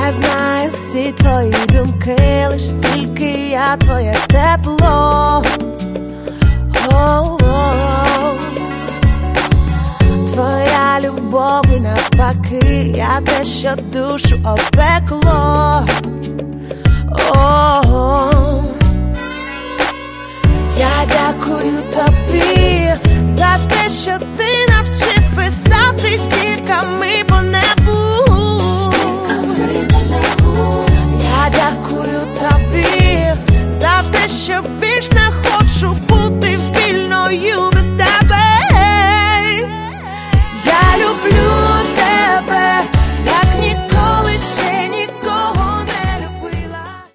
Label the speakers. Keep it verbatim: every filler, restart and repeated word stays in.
Speaker 1: Я знаю всі твої думки, лиш тільки я твоє тепло. О-о-о. Твоя любов і навпаки, я те, що душу опекло. О-о-о. Я дякую тобі за те, що ти навчив писати зірками по небу. Я дякую тобі за те, що більш не хочу бути.